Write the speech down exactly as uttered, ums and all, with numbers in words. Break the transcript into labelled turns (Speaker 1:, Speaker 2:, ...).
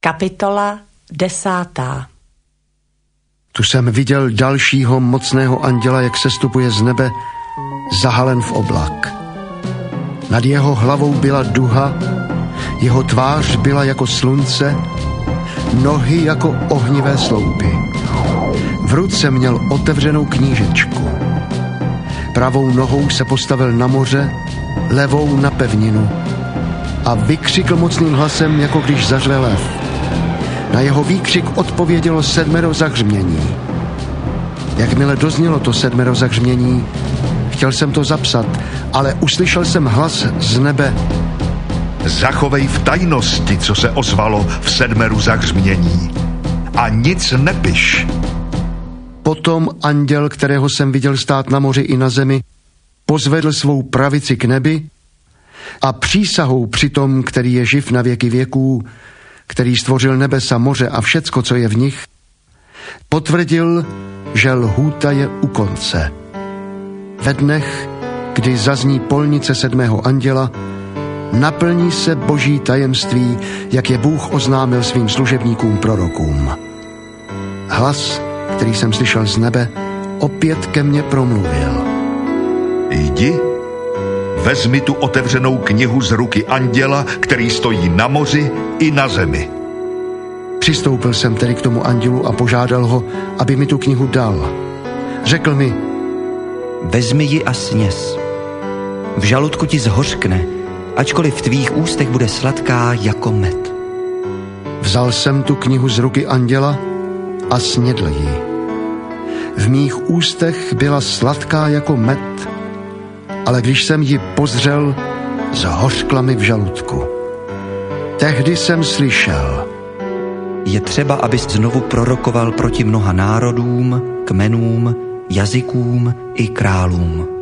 Speaker 1: Kapitola desátá.
Speaker 2: Tu jsem viděl dalšího mocného anděla, jak sestupuje z nebe, zahalen v oblak. Nad jeho hlavou byla duha, jeho tvář byla jako slunce, nohy jako ohnivé sloupy. V ruce měl otevřenou knížečku. Pravou nohou se postavil na moře, levou na pevninu a vykřikl mocným hlasem, jako když zařve lev. Na jeho výkřik odpovědělo sedmero zahřmění. Jakmile doznělo to sedmero zahřmění, chtěl jsem to zapsat, ale uslyšel jsem hlas z nebe.
Speaker 3: Zachovej v tajnosti, co se ozvalo v sedmeru zahřmění, a nic nepiš.
Speaker 2: Potom anděl, kterého jsem viděl stát na moři i na zemi, pozvedl svou pravici k nebi a přísahou při tom, který je živ na věky věků, který stvořil nebesa, moře a všecko, co je v nich, potvrdil, že lhůta je u konce. Ve dnech, kdy zazní polnice sedmého anděla, naplní se boží tajemství, jak je Bůh oznámil svým služebníkům prorokům. Hlas, který jsem slyšel z nebe, opět ke mně promluvil.
Speaker 3: Jdi, vezmi tu otevřenou knihu z ruky anděla, který stojí na moři i na zemi.
Speaker 2: Přistoupil jsem tedy k tomu andělu a požádal ho, aby mi tu knihu dal. Řekl mi:
Speaker 4: Vezmi ji a sněz. V žaludku ti zhořkne, ačkoliv v tvých ústech bude sladká jako med.
Speaker 2: Vzal jsem tu knihu z ruky anděla a snědl ji. V mých ústech byla sladká jako med, ale když jsem ji pozřel, zhořkla mi v žaludku. Tehdy jsem slyšel:
Speaker 4: Je třeba, abys znovu prorokoval proti mnoha národům, kmenům, jazykům i králům.